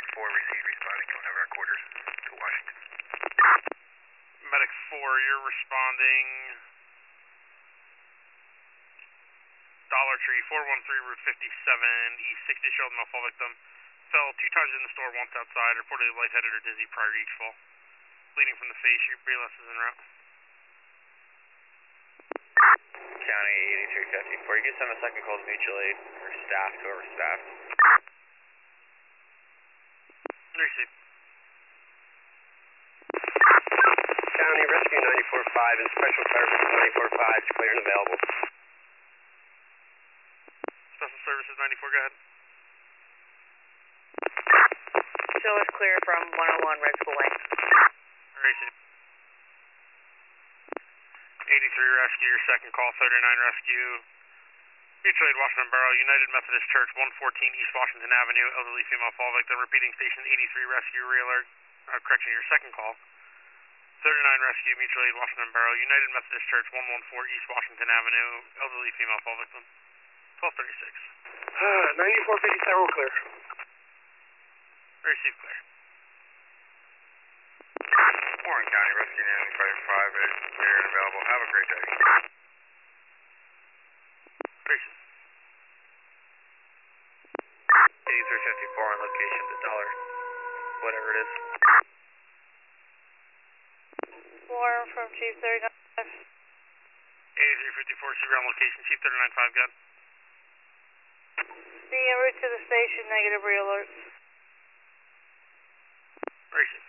4 received, responding, don't have our quarters to Washington. Medic 4, you're responding. Dollar Tree, 413 Route 57, East 60, Sheldon, fall victim. Fell 2 times in the store, once outside, reportedly lightheaded or dizzy prior to each fall. Bleeding from the face, your BLS is en route. County 8354, you can send a second call to mutual aid for staff to overstaffed. Receive. County Rescue 94.5 and Special Services 94.5, clear and available. Special Services 94, go ahead. Show us clear from 101 Red School Lane. Receive. 83 Rescue, your second call, 39 Rescue. Mutual aid, Washington Borough, United Methodist Church, 114 East Washington Avenue, elderly female fall victim, repeating station 83 Rescue, re-alert, correction, your second call. 39 Rescue, Mutual aid, Washington Borough, United Methodist Church, 114 East Washington Avenue, elderly female fall victim. 1236. 9457, we're clear. Receive clear. Warren County Rescue 95.5 is clear and available. Have a great day. Receive. 8354 on location to dollar, whatever it is. Warren from Chief 39. 8354, see ground location, Chief 39.5, go ahead. Be en route to the station, negative re-alert. Receive.